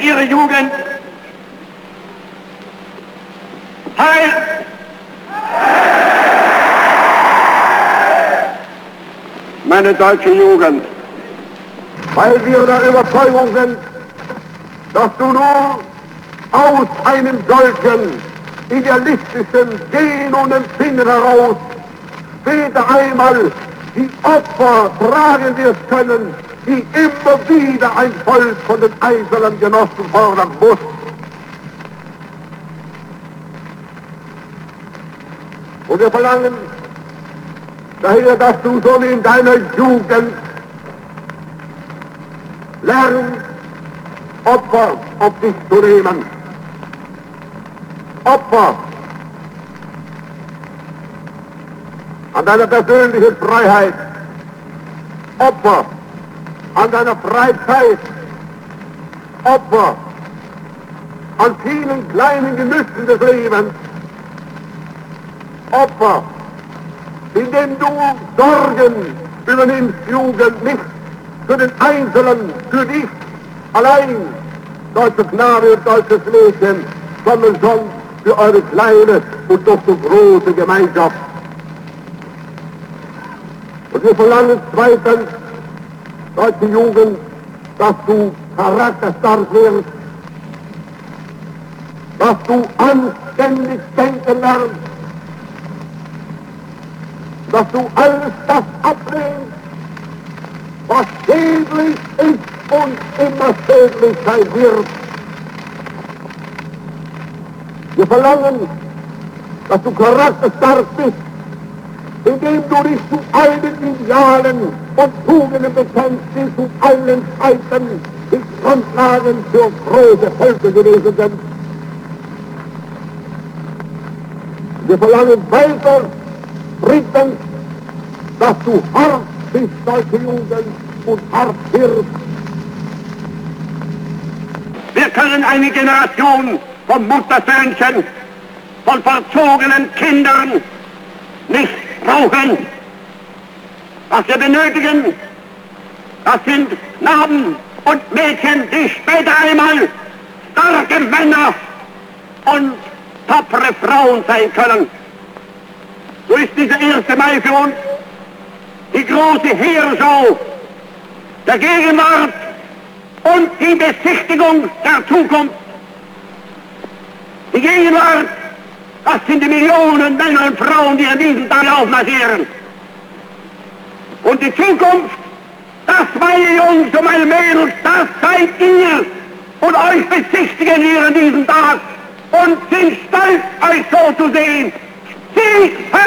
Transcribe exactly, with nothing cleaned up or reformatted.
ihre Jugend. Heil! Meine deutsche Jugend, weil wir der Überzeugung sind, dass du nur aus einem solchen idealistischen Sehen und Empfinden heraus später einmal die Opfer tragen wirst können, die immer wieder ein Volk von den einzelnen Genossen fordern muss. Und wir verlangen daher, dass du schon in deiner Jugend lernst, Opfer auf dich zu nehmen. Opfer an deiner persönlichen Freiheit. Opfer an deiner Freizeit. Opfer an vielen kleinen Genüssen des Lebens. Opfer, indem du Sorgen übernimmst, Jugend, nicht für den Einzelnen, für dich allein, deutsche Knabe und deutsches Mädchen, sondern schon für eure kleine und doch so große Gemeinschaft. Und wir verlangen zweitens, deutsche Jugend, dass du charakterstark wirst, dass du anständig denken lernst, dass du alles das ablehnst, was schädlich ist und immer schädlich sein wird. Wir verlangen, dass du charakterstark bist, indem du dich zu allen Idealen und Tugenden bekennst, die zu allen Zeiten die Grundlagen für große Völker gewesen sind. Wir verlangen weiter, drittens, dass du hart bist, deutsche Jugend, und hart wirst. Wir können eine Generation von Muttersöhnchen, von verzogenen Kindern nicht brauchen. Was wir benötigen, das sind Knaben und Mädchen, die später einmal starke Männer und tapfere Frauen sein können. So ist dieser erste Mai für uns die große Heerschau der Gegenwart und die Besichtigung der Zukunft. Die Gegenwart, das sind die Millionen Männer und Frauen, die an diesem Tag aufmarschieren. Und die Zukunft, das, meine Jungs und meine Mädels, das seid ihr. Und euch besichtigen wir an diesem Tag und sind stolz, euch so zu sehen. Sieg!